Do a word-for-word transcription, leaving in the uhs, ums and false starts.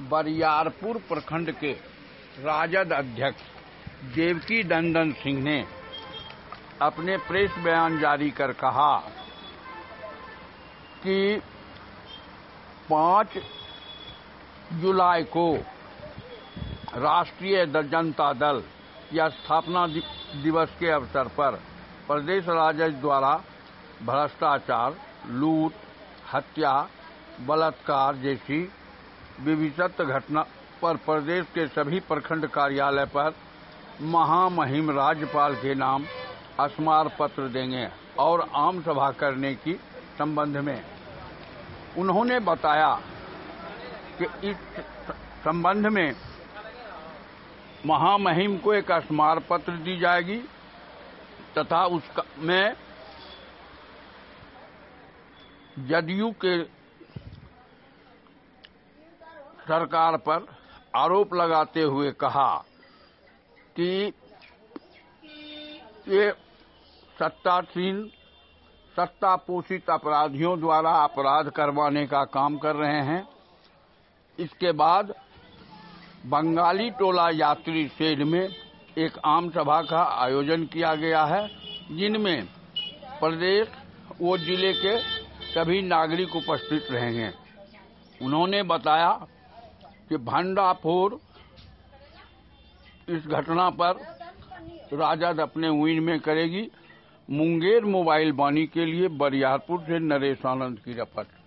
बरियारपुर प्रखंड के राजद अध्यक्ष देवकी नंदन सिंह ने अपने प्रेस बयान जारी कर कहा कि पाँच जुलाई को राष्ट्रीय जनता दल या स्थापना दिवस के अवसर पर प्रदेश राजद द्वारा भ्रष्टाचार, लूट, हत्या, बलात्कार जैसी विभिन्न घटना पर प्रदेश के सभी प्रखंड कार्यालय पर महामहिम राज्यपाल के नाम स्मार पत्र देंगे और आम सभा करने की संबंध में उन्होंने बताया कि इस संबंध में महामहिम को एक स्मार पत्र दी जाएगी तथा उसमें जदयू के सरकार पर आरोप लगाते हुए कहा कि ये सत्तासीन सत्ता पोषित अपराधियों द्वारा अपराध करवाने का काम कर रहे हैं। इसके बाद बंगाली टोला यात्री शेड में एक आम सभा का आयोजन किया गया है, जिनमें प्रदेश व जिले के सभी नागरिक उपस्थित रहेंगे। उन्होंने बताया कि भंडाफोड़ इस घटना पर राजद अपने विंग में करेगी। मुंगेर मोबाइल वाणी के लिए बरियारपुर से नरेश आनंद की रिपोर्ट।